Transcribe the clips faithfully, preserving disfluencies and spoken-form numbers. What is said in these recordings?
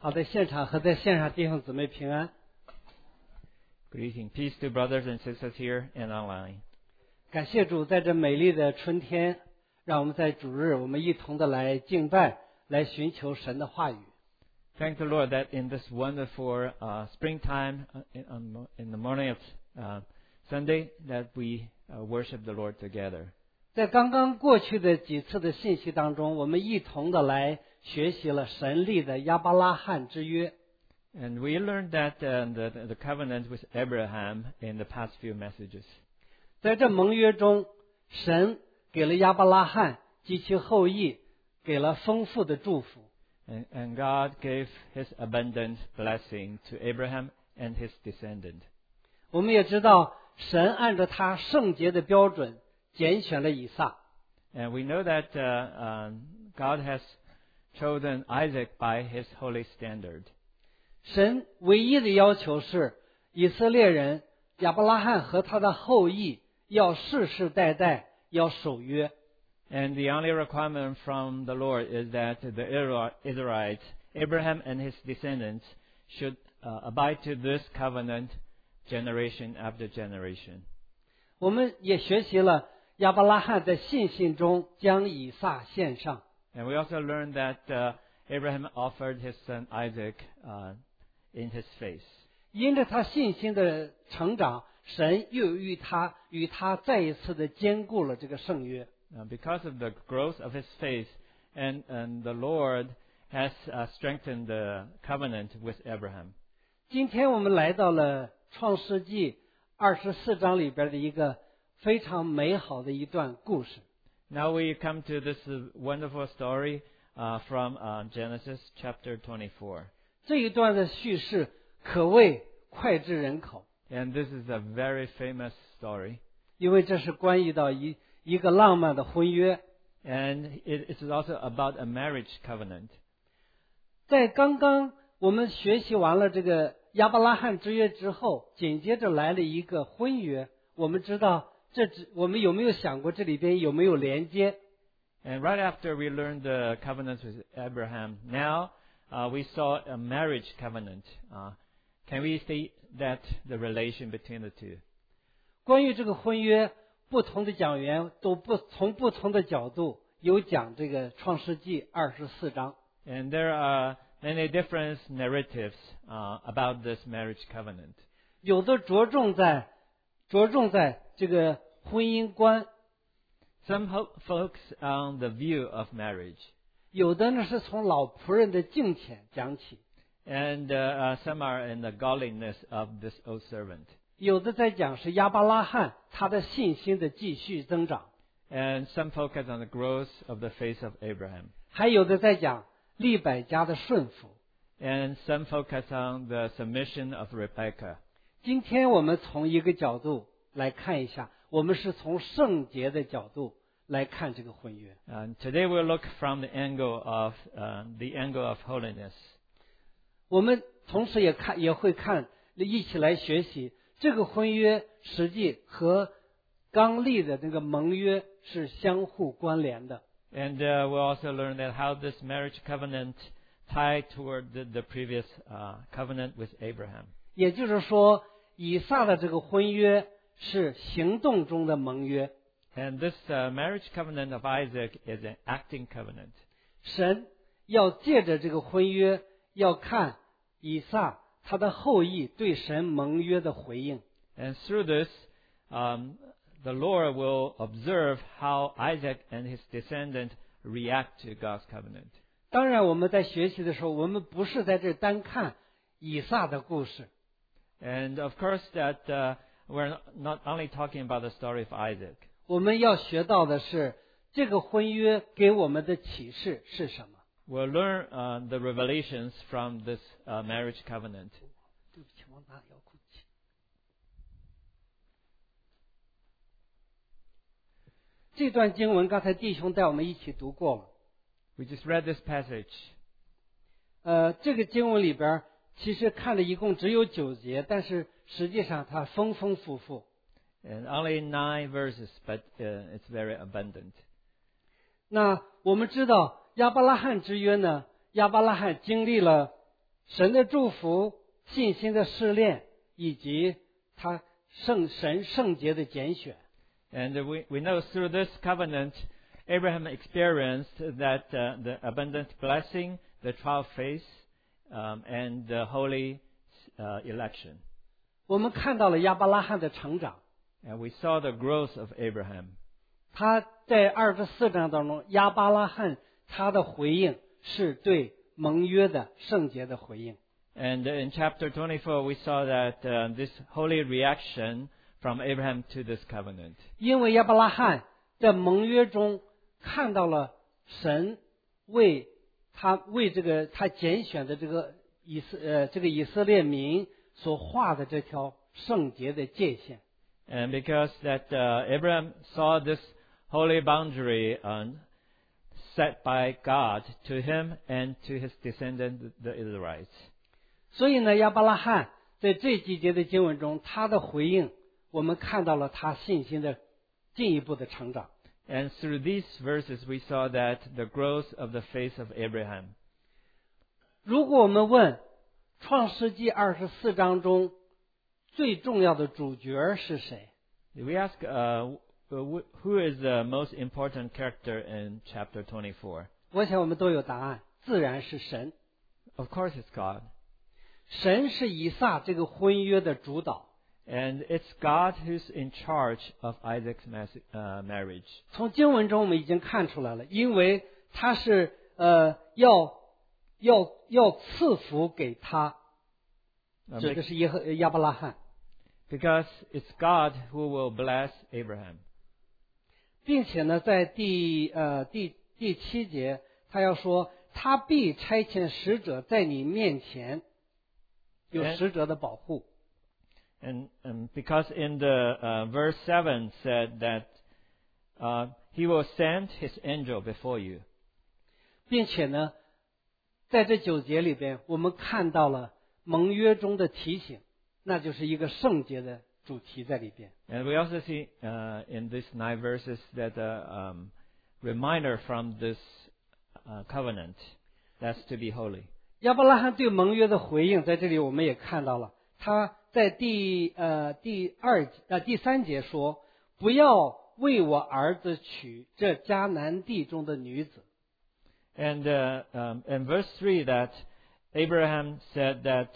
好，在现场和在线上弟兄姊妹平安。 Greeting, peace to brothers and sisters here and online. 感谢主，在这美丽的春天，让我们在主日我们一同的来敬拜，来寻求神的话语。 Thank the Lord that in this wonderful uh, springtime uh, in, in the morning of uh, Sunday that we uh, worship the Lord together. 在刚刚过去的几次的信息当中，我们一同的来学习了神立的亚伯拉罕之约。 And we learned that uh, the, the covenant with Abraham in the past few messages. 在这盟约中，神给了亚伯拉罕及其后裔给了丰富的祝福。 And, and God gave his abundant blessing to Abraham and his descendant. 我们也知道，神按照他圣洁的标准拣选了以撒。 And we know that uh, um, God has chosen Isaac by his holy standard. 神唯一的要求是，以色列人亚伯拉罕和他的后裔要世世代代要守约。 And the only requirement from the Lord is that the Israelites, Abraham and his descendants, should uh, abide to this covenant generation after generation. 我们也学习了亚伯拉罕在信心中将以撒献上。 And we also learned that uh, Abraham offered his son Isaac uh, in his faith. 因着他信心的成长，神又与他与他再一次的坚固了这个圣约。 Uh, because of the growth of his faith, and, and the Lord has uh, strengthened the covenant with Abraham. 今天我们来到了创世纪二十四章里边的一个非常美好的一段故事。 Now we come to this uh, wonderful story uh, from uh, Genesis chapter twenty-four. 这一段的叙事可谓脍炙人口， And this is a very famous story. 因为这是关于到一一个浪漫的婚约。 And it is also about a marriage covenant. 在刚刚我们学习完了这个亚伯拉罕之约之后，紧接着来了一个婚约。我们知道这只我们有没有想过这里边有没有连接？ And right after we learned the covenant with Abraham, now uh, we saw a marriage covenant. Uh, can we see that the relation between the two? 关于这个婚约，不同的讲员都不从不同的角度有讲这个创世纪二十四章。 And there are many different narratives uh, about this marriage covenant. 有的着重在着重在这个婚姻观， Some ho- focus on the view of marriage, 有的呢是从老仆人的敬虔讲起， and uh, uh, some are in the godliness of this old servant, 有的在讲是亚伯拉罕他的信心的继续增长， and some focus on the growth of the faith of Abraham, 还有的在讲利百加的顺服。 and some focus on the submission of Rebekah. 今天我们从一个角度来看一下，我们是从圣洁的角度来看这个婚约。 And today we'll look from the angle of uh, the angle of holiness. 我们同时也看也会看，一起来学习这个婚约实际和刚立的那个盟约是相互关联的。 And uh, we'll also learn that how this marriage covenant tied toward the, the previous uh, covenant with Abraham. 也就是说，以撒的这个婚约是行动中的盟约。 And this uh, marriage covenant of Isaac is an acting covenant. 神要借着这个婚约，要看以撒他的后裔对神盟约的回应。 And through this, um, the Lord will observe how Isaac and his descendant react to God's covenant. 当然，我们在学习的时候，我们不是在这单看以撒的故事， And of course, that uh, we're not only talking about the story of Isaac. 我们要学到的是这个婚约给我们的启示是什么。 We'll learn uh, the revelations from this uh, marriage covenant. 对不起，我拿遥控器。这段经文刚才弟兄带我们一起读过了。 We just read this passage. 呃，这个经文里边其实看了一共只有九节，但是实际上它丰丰富富。 And only nine verses, but uh, it's very abundant. 那我们知道亚伯拉罕之约呢，亚伯拉罕经历了神的祝福、信心的试炼，以及他圣神圣洁的拣选。 And we, we know through this covenant, Abraham experienced that uh, the abundant blessing, the trial faith, um, and the holy uh, election. 我们看到了亚伯拉罕的成长。 And we saw the growth of Abraham. 他在二十四章当中，亚伯拉罕他的回应是对盟约的圣洁的回应。 And in chapter twenty-four, we saw that uh, this holy reaction from Abraham to this covenant. 因为亚伯拉罕在盟约中看到了神为他为这个他拣选的这个以色呃这个以色列民所画的这条圣洁的界限。 And because that uh, Abraham saw this holy boundary uh, set by God to him and to his descendants, the Israelites. 所以呢，亚伯拉罕在这几节的经文中，他的回应，我们看到了他信心的进一步的成长。 And through these verses, we saw that the growth of the faith of Abraham. 如果我们问创世纪二十四章中最重要的主角是谁？ We ask, uh, who is the most important character in chapter twenty-four? 我想我们都有答案，自然是神。 Of course, it's God. 神是以撒这个婚约的主导。 And it's God who's in charge of Isaac's uh, marriage. 从经文中我们已经看出来了，因为他是呃要要要赐福给他， Uh, 指的是耶和亚伯拉罕， Because it's God who will bless Abraham. 并且呢，在第呃第第七节，他要说他必差遣使者在你面前，有使者的保护。 And, and because in the uh, verse seven said that uh, he will send his angel before you. 并且呢，在这九节里边，我们看到了盟约中的提醒，那就是一个圣洁的主题在里边。 And we also see uh, in these nine verses that a um, reminder from this uh, covenant that's to be holy. 亚伯拉罕对盟约的回应，在这里我们也看到了，他在第呃第二呃第三节说：“不要为我儿子娶这迦南地中的女子。” And uh, um, in verse three that Abraham said that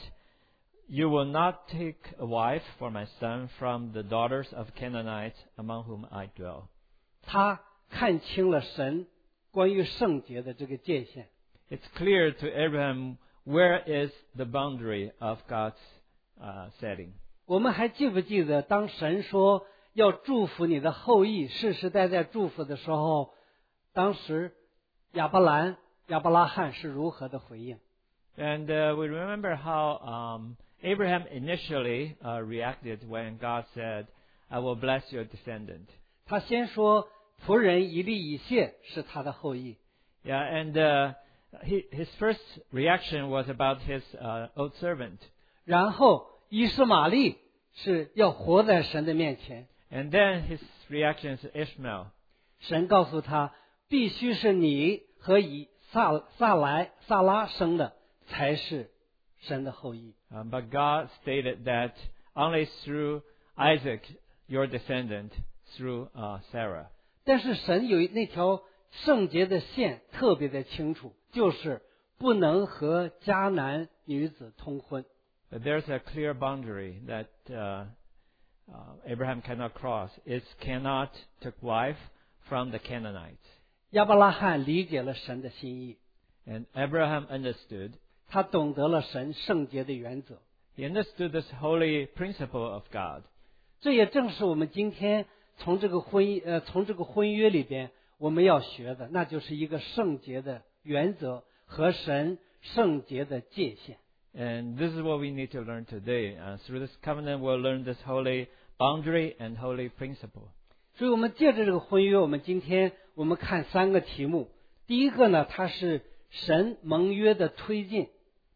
you will not take a wife for my son from the daughters of Canaanites among whom I dwell. 他看清了神关于圣洁的这个界限。 It's clear to Abraham where is the boundary of God's uh, setting. 我们还记不记得，当神说要祝福你的后裔，世世代代祝福的时候，当时亚伯兰、亚伯拉罕是如何的回应？ And uh, we remember how um, Abraham initially uh, reacted when God said, I will bless your descendant. 他先说仆人以利以谢是他的后裔。 Yeah, and uh, he, his first reaction was about his uh, old servant. 然后以实玛利是要活在神的面前。 And then his reaction is Ishmael. 神告诉他，必须是你和以撒撒来撒拉生的才是神的后裔。 Um, but God stated that only through Isaac, your descendant, through uh, Sarah. 但是神有那条圣洁的线特别的清楚，就是不能和迦南女子通婚。 But there's a clear boundary that uh, uh, Abraham cannot cross. It cannot take wife from the Canaanites. 亚伯拉罕理解了神的心意， And Abraham understood. 他懂得了神圣洁的原则。 He understood this holy principle of God. 这也正是我们今天从这个婚姻呃从这个婚约里边我们要学的，那就是一个圣洁的原则和神圣洁的界限。 And this is what we need to learn today. Uh, through this covenant, we'll learn this holy boundary and holy principle. 所以我们借着这个婚约，我们今天我们看三个题目。第一个呢，它是神盟约的推进。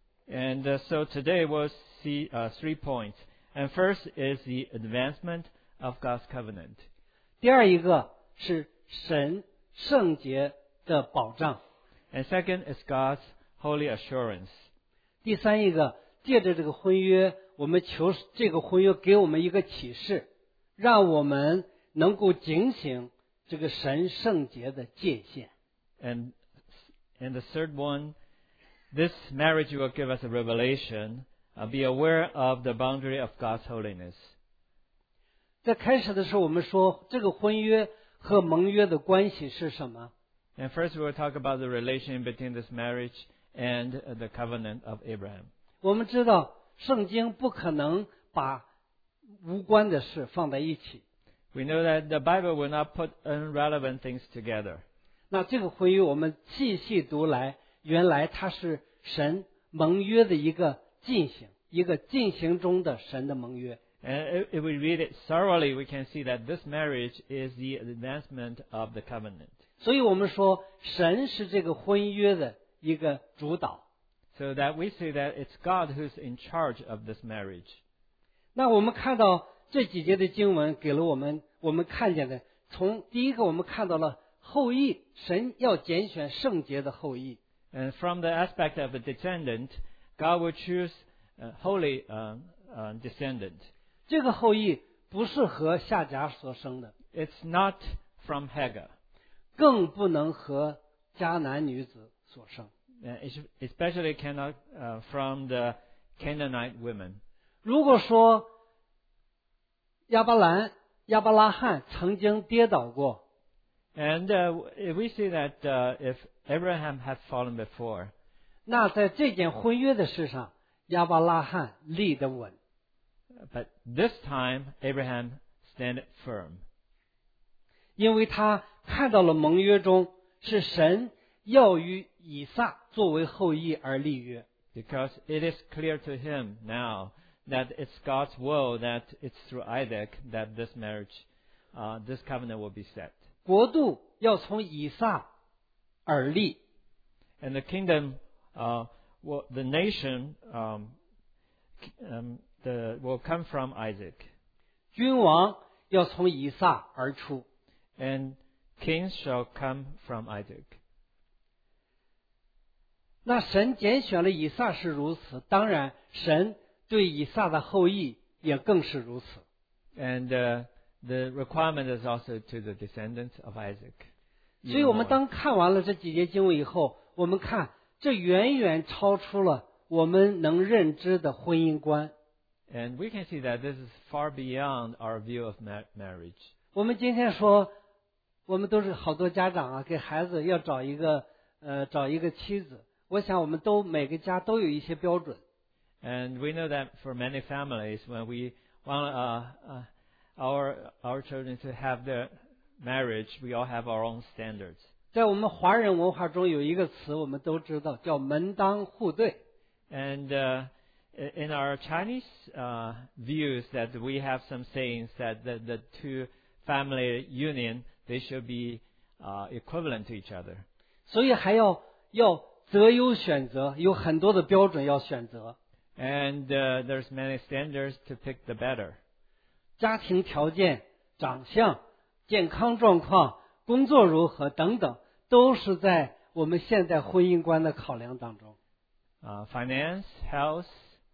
And uh, so today we'll see uh, three points. And first is the advancement of God's covenant. 第二一个是神圣洁的保障。 And second is God's holy assurance. 第三一个，借着这个婚约，我们求这个婚约给我们一个启示，让我们能够警醒这个神圣洁的界限。 And, and the third one, this marriage will give us a revelation. Uh, be aware of the boundary of God's holiness. 在开始的时候，我们说这个婚约和盟约的关系是什么？ And first we will talk about the relation between this marriage and the covenant of Abraham. 我们知道圣经不可能把无关的事放在一起。 We know that the Bible will not put irrelevant things together. 那这个婚约我们细细读来，原来它是神盟约的一个进行，一个进行中的神的盟约。 And if we read it thoroughly, we can see that this marriage is the advancement of the covenant. 所以我们说神是这个婚约的一个主导。 So that we see that it's God who's in charge of this marriage. 那我们看到这几节的经文给了我们我们看见的，从第一个我们看到了后裔，神要拣选圣洁的后裔。 And from the aspect of the descendant, God will choose a holy uh, uh, descendant. 这个后裔不是和夏甲所生的， It's not from Hagar, 更不能和迦南女子所生。 uh, especially cannot uh, from the Canaanite women. 如果说亚伯兰、亚伯拉罕曾经跌倒过， And uh, if we see that uh, if Abraham had fallen before, 那在这件婚约的事上，亚伯拉罕立得稳。 but this time Abraham stand firm. 因为他看到了盟约中是神要与以撒作为后裔而立约。 Because it is clear to him now that it's God's will that it's through Isaac that this marriage, uh, this covenant will be set. 国度要从以撒而立， And the kingdom, uh, will, the nation, um, um, the, will come from Isaac. 君王要从以撒而出。 And kings shall come from Isaac. 那神拣选了以撒是如此，当然神对以撒的后裔也更是如此。 And uh, the requirement is also to the descendants of Isaac. 所以我们当看完了这几节经文以后，我们看这远远超出了我们能认知的婚姻观。 And we can see that this is far beyond our view of ma- marriage. 我们今天说，我们都是好多家长啊，给孩子要找一个呃找一个妻子。我想我们都每个家都有一些标准。 And we know that for many families, when we want uh, uh, our our children to have their marriage, we all have our own standards. 在我们华人文化中有一个词，我们都知道，叫门当户对。 And uh, in our Chinese uh, views, that we have some sayings that the, the two family union, they should be uh, equivalent to each other. 所以还要要择优选择，有很多的标准要选择。 And uh, there's many standards to pick the better. 家庭条件、长相、健康状况、工作如何等等，都是在我们现代婚姻观的考量当中。 Uh, finance, health,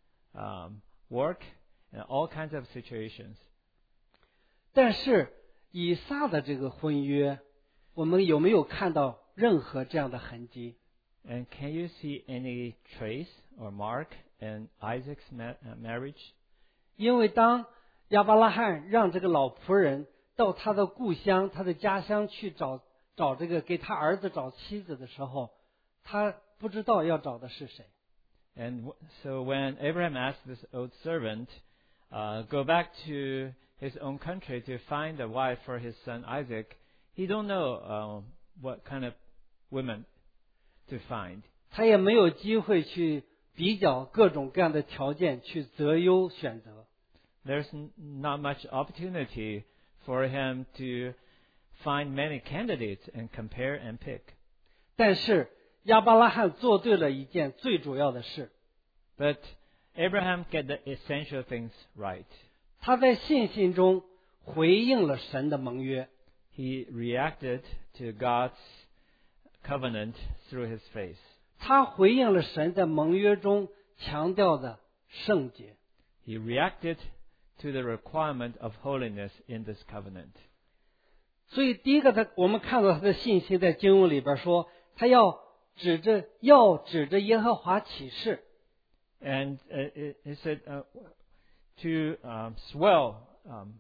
um, work, and all kinds of situations. 但是以撒的这个婚约，我们有没有看到任何这样的痕迹？ And can you see any trace or mark in Isaac's ma- uh, marriage? 因为当亚伯拉罕让这个老仆人到他的故乡、他的家乡去找找这个给他儿子找妻子的时候，他不知道要找的是谁。 And w- so when Abraham asked this old servant, uh, go back to his own country to find a wife for his son Isaac, he don't know uh, what kind of women to find. 他也没有机会去比较各种各样的条件，去择优选择。 There's n- not much opportunity for him to find many candidates and compare and pick. 但是亚伯拉罕做对了一件最主要的事， But Abraham get the essential things right. 他在信心中回应了神的盟约。 He reacted to God's covenant through his faith. 他回应了神在盟约中强调的圣洁。 He reacted to the requirement of holiness in this covenant. 所以第一个，他我们看到他的信心在经文里边说，他要指着要指着耶和华起誓。 And uh, it, it said uh, to um, swell um,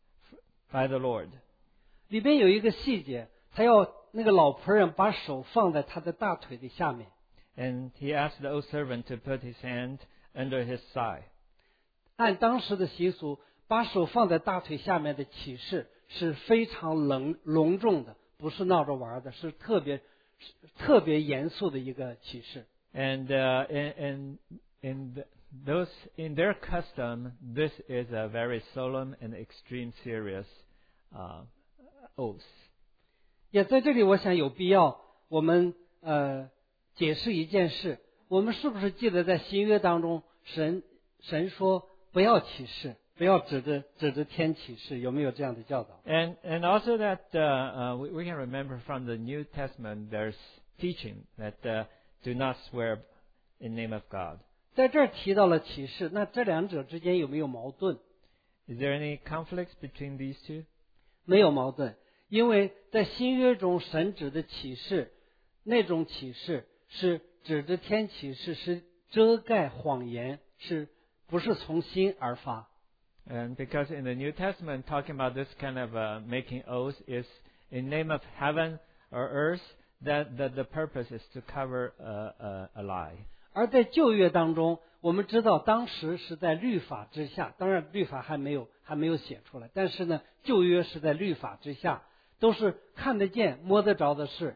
by the Lord. 里边有一个细节，他要那个老仆人把手放在他的大腿的下面。 And he asked the old servant to put his hand under his thigh. 按当时的习俗，把手放在大腿下面的起誓是非常隆隆重的，不是闹着玩的，是特别特别严肃的一个起誓。 And uh, in, in, in the, those in their custom, this is a very solemn and extreme serious uh, oath. 也在这里，我想有必要我们呃解释一件事：我们是不是记得在新约当中，神神说不要起誓，不要指着指着天起誓，有没有这样的教导？ And and also that uh, uh, we, we can remember from the New Testament, there's teaching that uh, do not swear in name of God. 在这儿提到了起誓，那这两者之间有没有矛盾？ Is there any conflicts between these two? 没有矛盾，因为在新约中，神指的启示，那种启示是指着天启示，是遮盖谎言，是不是从心而发？ And because in the New Testament, talking about this kind of uh, making oath is in name of heaven or earth, that, that the purpose is to cover a, a, a lie. 而在旧约当中，我们知道当时是在律法之下，当然律法还没有还没有写出来，但是呢，旧约是在律法之下，都是看得见、摸得着的事。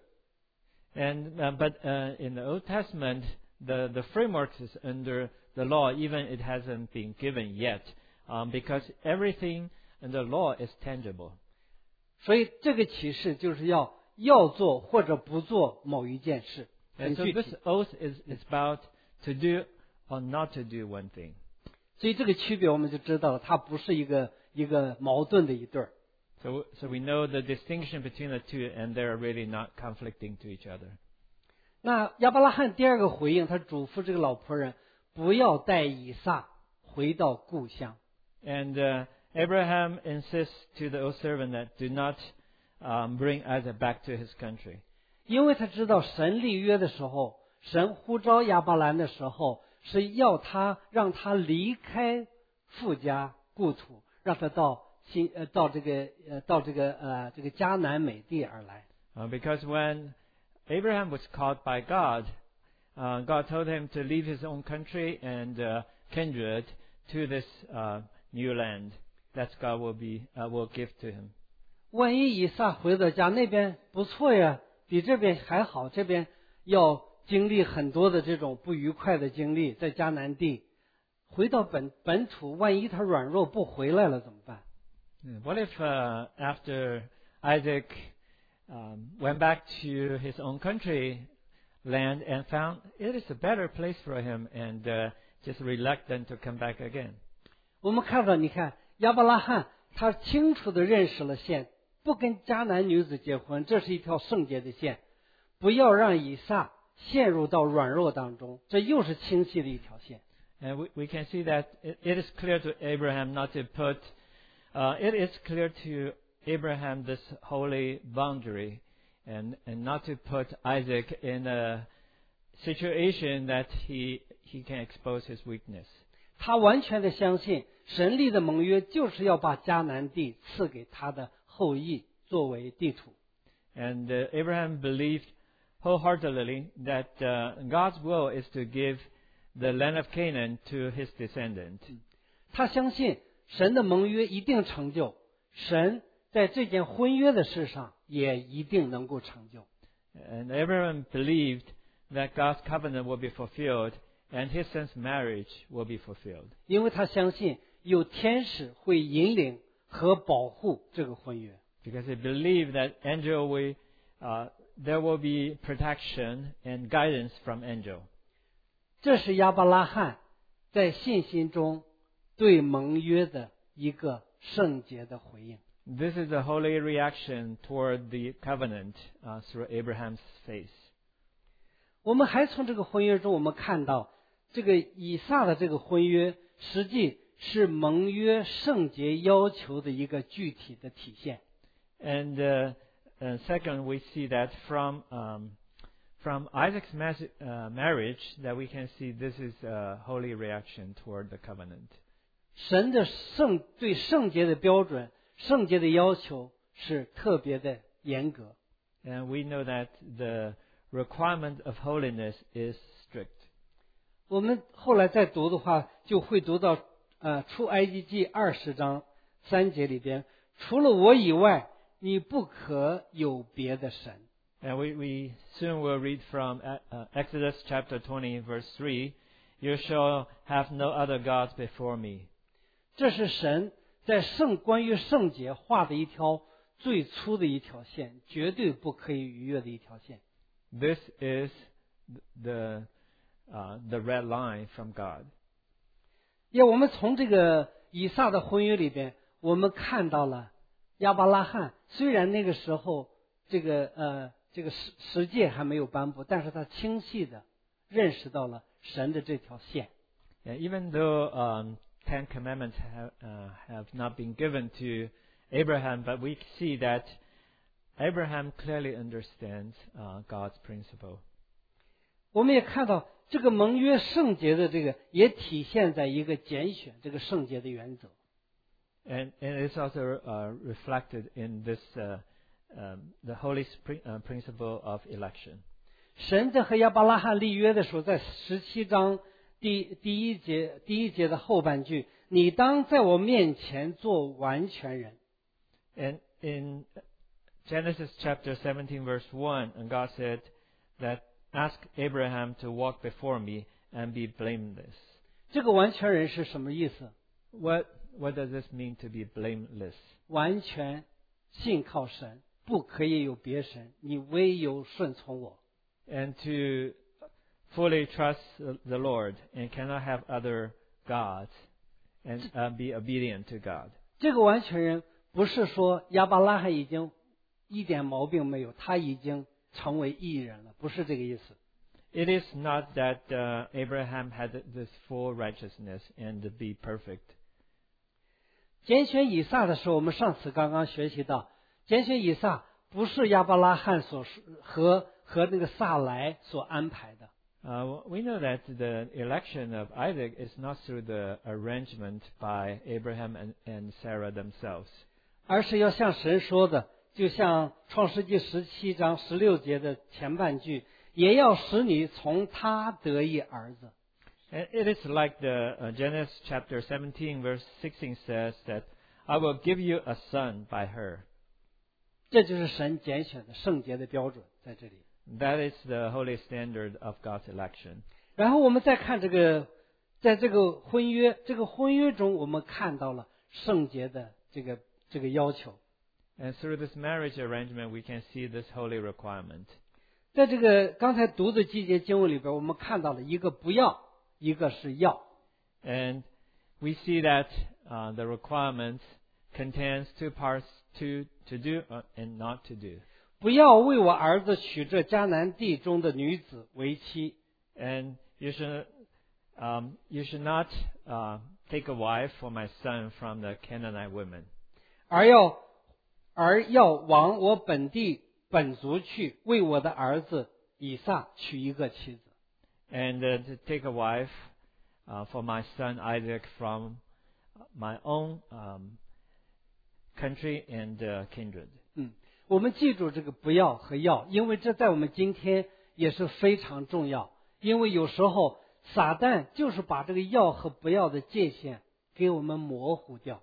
And uh, but uh, in the Old Testament, the, the framework is under the law, even it hasn't been given yet, um, because everything in the law is tangible. 所以这个启示就是要要做或者不做某一件事， And 很 so 具 this 体。 oath is, is about to do or not to do one thing. 所以这个区别我们就知道了，它不是一个一个矛盾的一对儿。 So, so we know the distinction between the two, and they're really not conflicting to each other. 那亚伯拉罕第二个回应，他嘱咐这个老仆人不要带以撒回到故乡。 And uh, Abraham insists to the old servant that do not um, bring Isaac back to his country. 因为他知道神立约的时候，神呼召亚伯兰的时候，是要他让他离开父家故土，让他到新呃到这个呃到这个呃这个迦南美地而来。 Uh, because when Abraham was called by God, uh, God told him to leave his own country and uh, kindred to this uh, new land that God will be uh, will give to him. 万一以撒回到家那边不错呀，比这边还好，这边要经历很多的这种不愉快的经历，在迦南地回到本本土，万一他软弱不回来了怎么办？ What if uh, after Isaac um, went back to his own country land and found it is a better place for him and uh, just reluctant to come back again? 我们看到，你看亚伯拉罕他清楚地认识了线，不跟迦南女子结婚，这是一条圣洁的线，不要让以撒陷入到软弱当中，这又是清晰的一条线。 And we, we can see that it, it is clear to Abraham not to put, uh, it is clear to Abraham this holy boundary and, and not to put Isaac in a situation that he, he can expose his weakness. 他完全的相信神立的盟约就是要把迦南地赐给他的后裔作为地土。 And uh, Abraham believed wholeheartedly that uh, God's will is to give the land of Canaan to his descendant. 他相信神的盟约一定成就，神在这件婚约的事上也一定能够成就。 And Abraham believed that God's covenant will be fulfilled and his son's marriage will be fulfilled. 因为他相信有天使会引领和保护这个婚约。 Because he believed that angel will, uh, there will be protection and guidance from angel. 这是亚伯拉罕在信心中对盟约的一个圣洁的回应。 This is a holy reaction toward the covenant uh, through Abraham's faith. 我们还从这个婚约中，我们看到， 这个以撒的这个婚约，实际是盟约圣洁要求的一个具体的体现。 And uh, uh, second, we see that from um, from Isaac's mas- uh, marriage, that we can see this is a holy reaction toward the covenant. 神的圣对圣洁的标准、圣洁的要求是特别的严格。 And we know that the requirement of holiness is strict. 我们后来再读的话，就会读到呃出埃及记二十章三节里边，除了我以外，你不可有别的神。 And we, we soon will read from uh, Exodus chapter twenty, verse three, You shall have no other gods before me. 这是神在圣关于圣洁画的一条最粗的一条线，绝对不可以逾越的一条线。 This is the uh, the red line from God. 因为我们从这个以撒的婚约里边，我们看到了亚伯拉罕，虽然那个时候这个呃这个十十诫还没有颁布，但是他清晰的认识到了神的这条线。 And even though um, Ten Commandments have, uh, have not been given to Abraham, but we see that Abraham clearly understands uh, God's principle. 我们也看到这个盟约圣洁的这个也体现在一个拣选这个圣洁的原则。 And, and it's also uh, reflected in this uh, um, the holy spri- uh, principle of election. 神在和亚伯拉罕立约的时候，在十七章第第一节第一节的后半句，你当在我面前做完全人。 And in Genesis chapter seventeen, verse one, and God said that ask Abraham to walk before me and be blameless. 这个完全人是什么意思？ What what does this mean to be blameless? 完全信靠神，不可以有别神，你唯有顺从我。 And to fully trust the Lord and cannot have other gods and uh, be obedient to God. 这个完全人不是说亚伯拉罕已经一点毛病没有，他已经成为义人了，不是这个意思。 It is not that uh, Abraham had this full righteousness and to be perfect. 拣选以撒的时候，我们上次刚刚学习到，拣选以撒不是亚伯拉罕所和和那个撒来所安排的。 Uh, we know that the election of Isaac is not through the arrangement by Abraham and, and Sarah themselves. 而是要像神说的，就像创世纪十七章十六节的前半句，也要使你从他得一儿子。 And it is like the uh, Genesis chapter seventeen, verse sixteen says that I will give you a son by her. 这就是神拣选的圣洁的标准在这里。 That is the holy standard of God's election. 然后我们再看这个，在这个婚约，这个婚约中，我们看到了圣洁的这个这个要求。 And through this marriage arrangement, we can see this holy requirement. 在这个刚才读的几节经文里边，我们看到了一个不要，一个是要。 And we see that uh, the requirement contains two parts, to, to do and not to do. 不要为我儿子娶这迦南地中的女子为妻。 And you should, um, you should not uh, take a wife for my son from the Canaanite women. 而要而要往我本地本族去，为我的儿子以撒娶一个妻子。 And uh, to take a wife uh, for my son Isaac from my own um, country and uh, kindred. 嗯，我们记住这个不要和要，因为这在我们今天也是非常重要。因为有时候撒旦就是把这个要和不要的界限给我们模糊掉。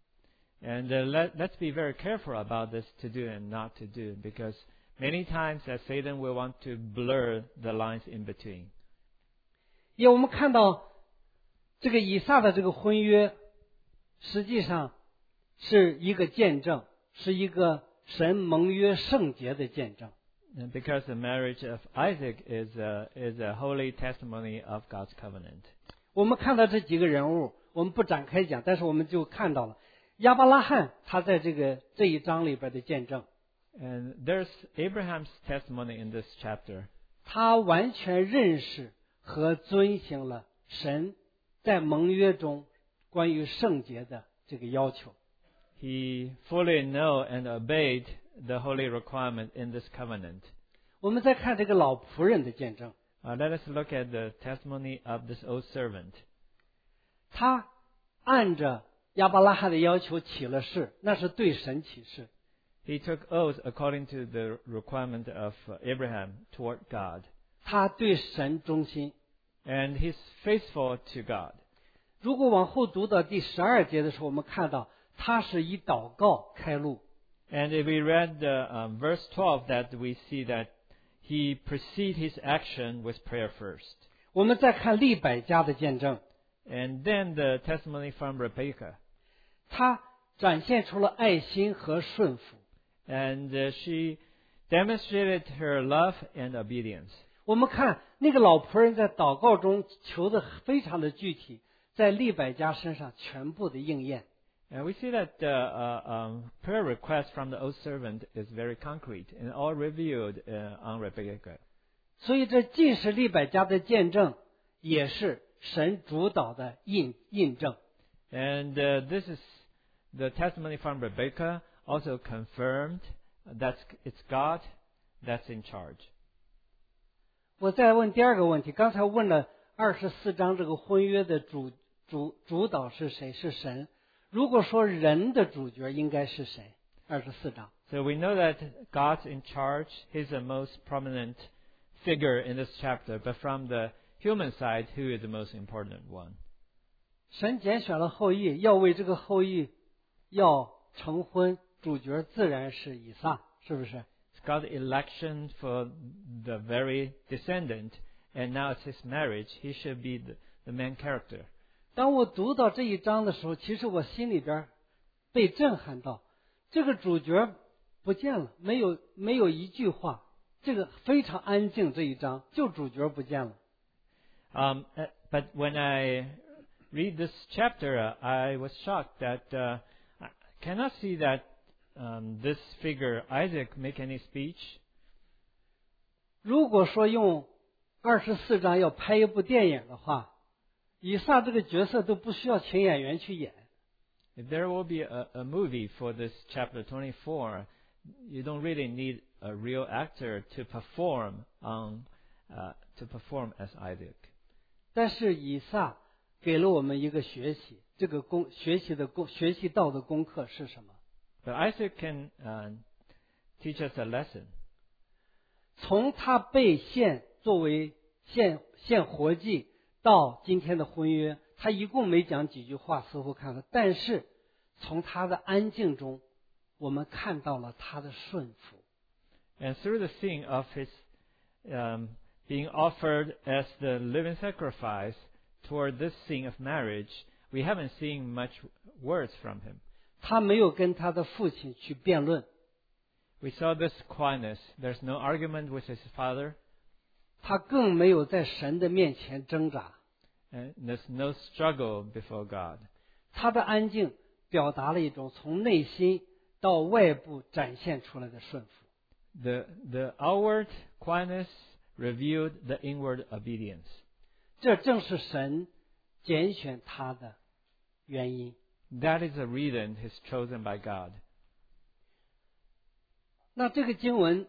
And uh, let, let's be very careful about this to do and not to do, because many times that Satan will want to blur the lines in between. 因为我们看到这个以撒的这个婚约，实际上是一个见证，是一个神盟约圣洁的见证。 And because the marriage of Isaac is a, is a holy testimony of God's covenant. 我们看到这几个人物，我们不展开讲，但是我们就看到了亚伯拉罕他在这个这一章里边的见证。 And there's Abraham's testimony in this chapter. 他完全认识和遵行了神在盟约中关于圣洁的这个要求。 He fully knew and obeyed the holy requirement in this covenant. 我们再看这个老仆人的见证， Uh, let us look at the testimony of this old servant. 他按着亚伯拉罕的要求起了誓，那是对神起誓。 He took oath according to the requirement of uh, Abraham toward God. 他对神忠心。 And he's faithful to God. 如果往后读到第十二节的时候，我们看到他是以祷告开路。 And if we read the, um, verse twelve, that we see that he precede his action with prayer first. 我们再看利百加的见证， And then the testimony from Rebekah. 他展现出了爱心和顺服。 And uh, she demonstrated her love and obedience. 我们看那个老仆人在祷告中求的非常的具体，在利百加身上全部的应验。 And we see that the uh, um, prayer request from the old servant is very concrete and all revealed uh, on Rebekah. 所以这既是利百加的见证，也是神主导的印印证。 And uh, this is the testimony from Rebekah, also confirmed that it's God that's in charge. 我再问第二个问题，刚才问了二十四章这个婚约的主主主导是谁？是神。如果说人的主角应该是谁？二十四章。 So we know that God's in charge. He's the most prominent figure in this chapter. But from the human side, who is the most important one? 神拣选了后裔，要为这个后裔要成婚，主角自然是以撒，是不是？ It's God's election for the very descendant, and now it's his marriage. He should be the, the main character. 当我读到这一章的时候，其实我心里边被震撼到，这个主角不见了，没有没有一句话，这个非常安静。这一章就主角不见了。 Um, uh, but when I read this chapter, uh, I was shocked that uh, I cannot see that um, this figure Isaac make any speech. 如果说用二十四章要拍一部电影的话，以撒这个角色都不需要请演员去演。 If there will be a, a movie for this chapter twenty-four, you don't really need a real actor to perform on uh, to perform as Isaac. 但是以撒给了我们一个学习，这个功学习的功学习到的功课是什么？ But Isaac can uh, teach us a lesson. 从他被献作为献献活祭到今天的婚约，他一共没讲几句话，似乎看了，但是从他的安静中，我们看到了他的顺服。 And through the scene of his um, being offered as the living sacrifice toward this scene of marriage, we haven't seen much words from him. 他没有跟他的父亲去辩论， We saw this quietness. There's no argument with his father, 他更没有在神的面前挣扎。 and there's no struggle before God. 他的安静表达了一种从内心到外部展现出来的顺服。 The, the outward quietness revealed the inward obedience. 这正是神拣选他的原因。 That is the reason he's chosen by God. 那这个经文，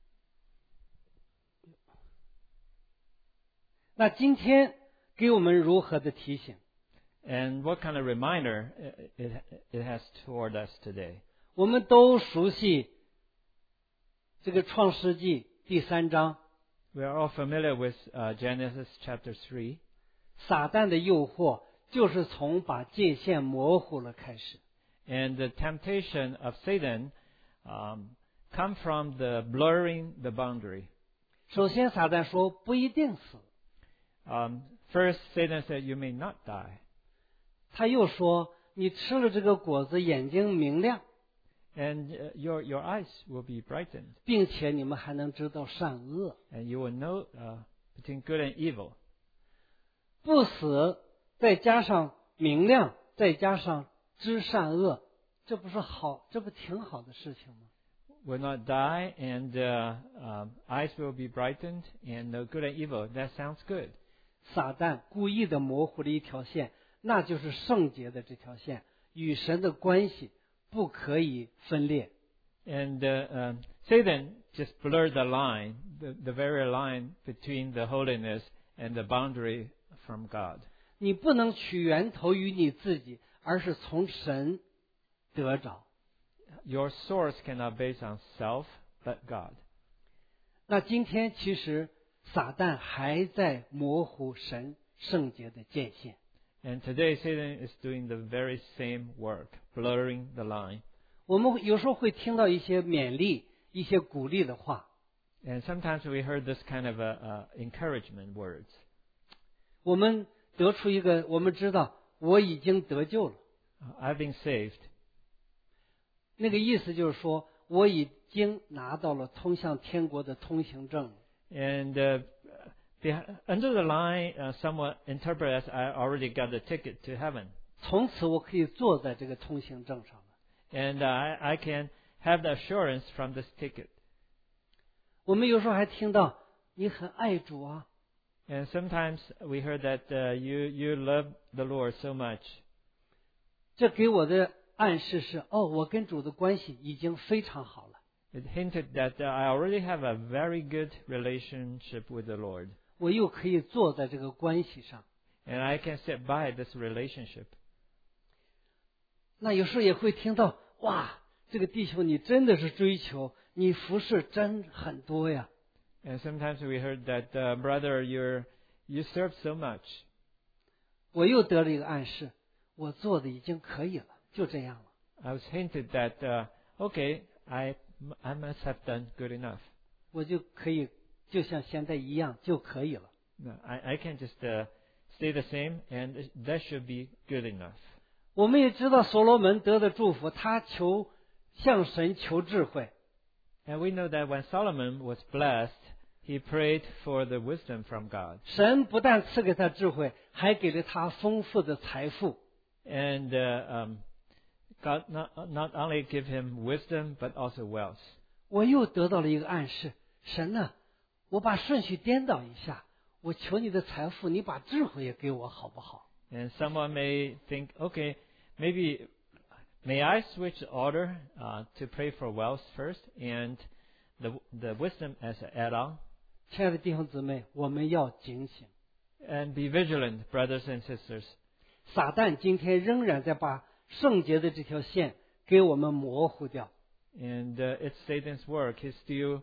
那今天给我们如何的提醒？ And what kind of reminder it, it has toward us today? 我们都熟悉这个创世纪第三章， We are all familiar with uh, Genesis chapter three. 撒旦的诱惑就是从把界限模糊了开始。 And the temptation of Satan um, come from the blurring the boundary. 首先，撒旦说不一定死， Um, first, Satan said, "You may not die." 他又说你吃了这个果子，眼睛明亮， And uh, your your eyes will be brightened, 并且你们还能知道善恶。 and you will know uh, between good and evil. 不死，再加上明亮，再加上知善恶，这不是好，这不挺好的事情吗？ Will not die, and uh, um, eyes will be brightened, and know good and evil. That sounds good. 撒旦故意的模糊了一条线，那就是圣洁的这条线，与神的关系不可以分裂。 And uh, um, Satan just blurred the line, the, the very line between the holiness and the boundary from God. 你不能取源头于你自己，而是从神得着。 Your source cannot base on self, but God. 那今天其实撒旦还在模糊神圣洁的界限。 And today Satan is doing the very same work, blurring the line. 我们有时候会听到一些勉励、一些鼓励的话。 And sometimes we heard this kind of a, uh, encouragement words. 我们得出一个，我们知道我已经得救了。 I've been saved. 那个意思就是说，我已经拿到了通向天国的通行证。 And uh, the, under the line, uh, somewhat interpret as I already got the ticket to heaven. 从此我可以坐在这个通行证上了。 And uh, I, I can have the assurance from this ticket. 我们有时候还听到你很爱主啊。 And sometimes we heard that uh, you you love the Lord so much. 这给我的暗示是，哦，我跟主的关系已经非常好了。 It hinted that uh, I already have a very good relationship with the Lord. 我又可以坐在这个关系上。 And I can sit by this relationship. 那有时候也会听到，哇，这个弟兄你真的是追求，你服侍真很多呀。 And sometimes we heard that, uh, brother, you're you serve so much. 我又得了一个暗示，我做的已经可以了，就这样了。 I was hinted that, uh, okay, I I must have done good enough. 我就可以就像现在一样就可以了。 No, I I can just uh, stay the same, and that should be good enough. 我们也知道所罗门得的祝福，他求向神求智慧。 And we know that when Solomon was blessed, he prayed for the wisdom from God. 神不但赐给他智慧，还给了他丰富的财富。 And uh, um, God not not only give him wisdom, but also wealth. 我又得到了一个暗示，神呢、啊，我把顺序颠倒一下，我求你的财富，你把智慧也给我，好不好？ And someone may think, okay, maybe may I switch the order uh, to pray for wealth first, and the the wisdom as an add-on. 亲爱的弟兄姊妹，我们要警醒。 And be vigilant, brothers and sisters. 撒旦今天仍然在把圣洁的这条线给我们模糊掉。 And uh, it's Satan's work. He's still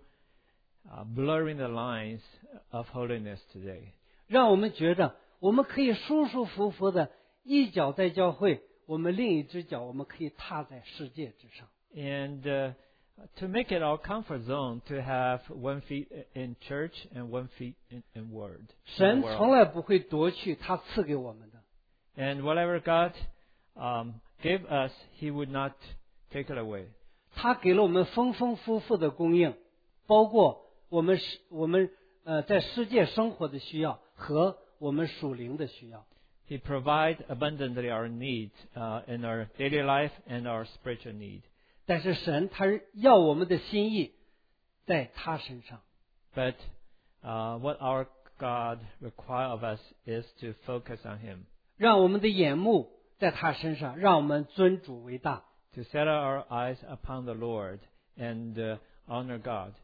uh, blurring the lines of holiness today. 让我们觉得我们可以舒舒服服的一脚在教会，我们另一只脚我们可以踏在世界之上。 And uh, to make it our comfort zone to have one feet in church and one feet in, in word. 神 in the world. 从来不会夺去他赐给我们的。 And whatever God um, gave us, He would not take it away. 他给了我们丰丰富富的供应，包括我们是我们呃在世界生活的需要和我们属灵的需要。 He provides abundantly our needs uh, in our daily life and our spiritual need. 但是神他要我们的心意在他身上。 But uh, what our God requires of us is to focus on Him, 让我们的眼目在他身上，让我们尊主为大。 to set our eyes upon the Lord and uh, honor God.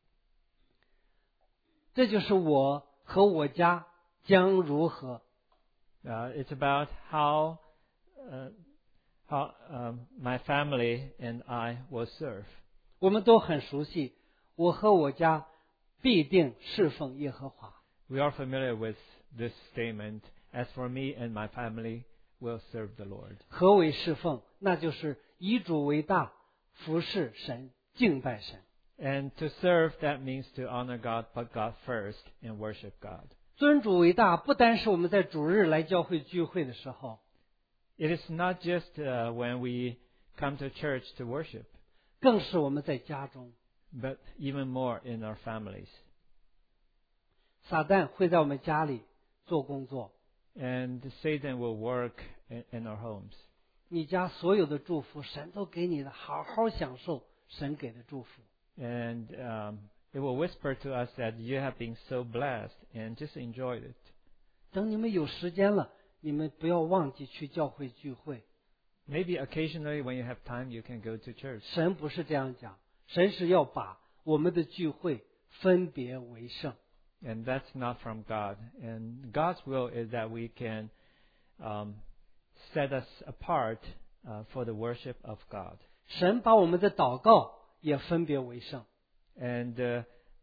这就是我和我家将如何。 Uh, it's about how uh, how um, my family and I will serve. 我们都很熟悉，我和我家必定侍奉耶和华。 We are familiar with this statement. As for me and my family, will serve the Lord. 何为侍奉？那就是以主为大，服侍神，敬拜神。 And to serve, that means to honor God, put God first, and worship God. 尊主为大，不单是我们在主日来教会聚会的时候， It is not just uh, when we come to church to worship, 更是我们在家中。 but even more in our families. 撒旦会在我们家里做工作， And Satan will work in, in our homes. 你家所有的祝福，神都给你的，好好享受神给的祝福。 And um, it will whisper to us that you have been so blessed and just enjoy it. 等你们有时间了，你们不要忘记去教会聚会。 Maybe occasionally when you have time, you can go to church. 神不是这样讲，神是要把我们的聚会分别为圣。 And that's not from God. And God's will is that we can um, set us apart uh, for the worship of God. 神把我们的祷告也分别为圣。 And uh,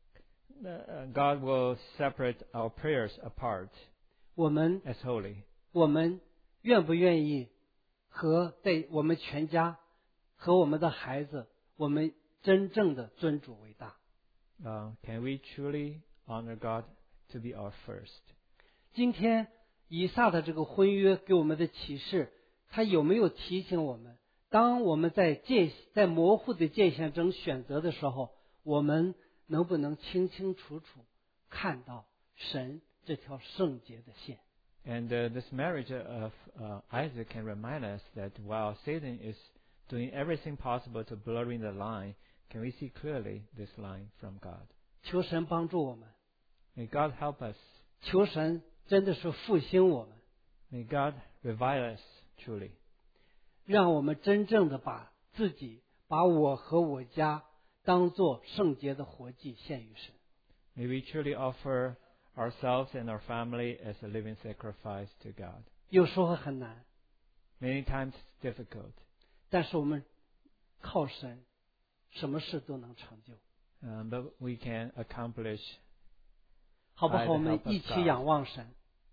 uh, God will separate our prayers apart 我们 as holy. 我们愿不愿意和对我们全家和我们的孩子，我们真正的尊主为大？ Uh, can we truly honor God to be our first? 今天以撒的这个婚约给我们的启示，他有没有提醒我们，当我们在界在模糊的界限中选择的时候，我们能不能清清楚楚看到神这条圣洁的线？ And uh, this marriage of uh, Isaac can remind us that while Satan is doing everything possible to blurring the line, can we see clearly this line from God? 求神帮助我们， May God help us. 求神真的是复兴我们， May God revive us truly. 让我们真正的把自己、把我和我家当作圣洁的活祭献于神。 May we truly offer ourselves and our family as a living sacrifice to God. 有时候很难， Many times it's difficult, 但是我们靠神，什么事都能成就， um, but we can accomplish. 好不 By 好？ the 我们 help of 一起 God. 仰望神，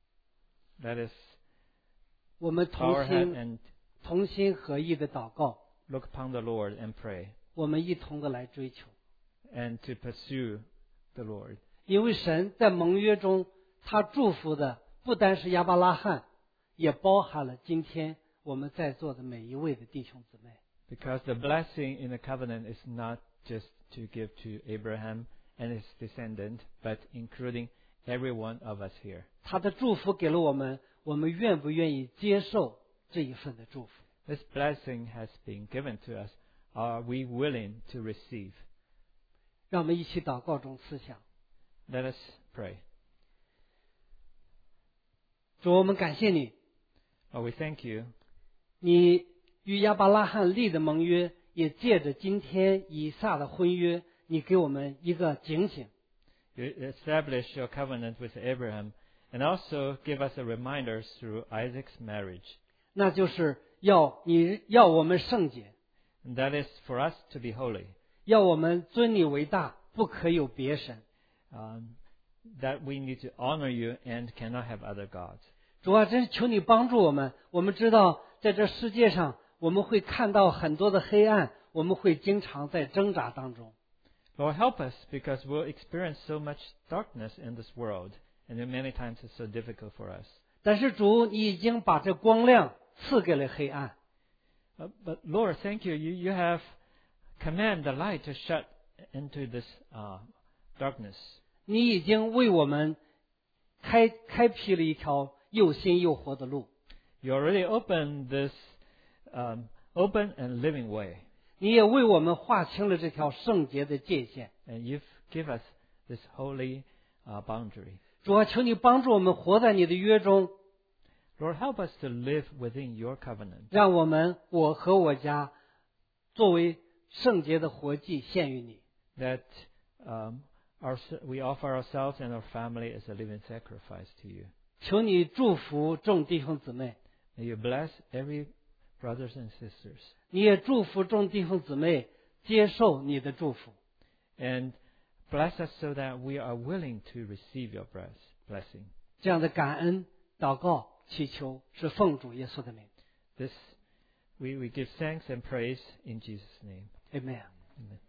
Let us 我们 bow 同 our head 心 and 同心合意的祷告， look upon the Lord and pray, 我们一同的来追求。 and to pursue the Lord. 因为神在盟约中，他祝福的不单是亚伯拉罕，也包含了今天我们在座的每一位的弟兄姊妹。 Because the blessing in the covenant is not just to give to Abraham and his descendant, but including every one of us here. 他的祝福给了我们，我们愿不愿意接受这一份的祝福？ This blessing has been given to us. Are we willing to receive? 让我们一起祷告中思想。 Let us pray. 主，我们感谢你， Oh, we thank you. 你与亚伯拉罕立的盟约，也借着今天以撒的婚约，你给我们一个警醒。 You establish your covenant with Abraham and also give us a reminder through Isaac's marriage. 那就是要你要我们圣洁， And that is for us to be holy. 要我们尊你为大，不可有别神。 Um, that we need to honor you and cannot have other gods. 主啊，真是求你帮助我们。我们知道，在这世界上，我们会看到很多的黑暗，我们会经常在挣扎当中。 Lord, help us because we'll experience so much darkness in this world, and then many times it's so difficult for us. 但是主，你已经把这光亮赐给了黑暗。 Uh, but Lord, thank you. You you have commanded the light to shut into this uh, darkness. 你已经为我们开开辟了一条又新又活的路。 You already opened this um, open and living way, 你也为我们划清了这条圣洁的界限。 and you've give us this holy uh, boundary. 主啊，求你帮助我们活在你的约中， Lord, help us to live within your covenant. 让我们我和我家作为圣洁的活祭献于你。 That um, our, we offer ourselves and our family as a living sacrifice to you. 求你祝福众弟兄姊妹， May you bless every brothers and sisters, 你也祝福众弟兄姊妹接受你的祝福。 and bless us so that we are willing to receive your bless, blessing. 这样的感恩祷告祈求是奉主耶稣的名 This we, we give thanks and praise in Jesus' name. ，Amen。 Amen.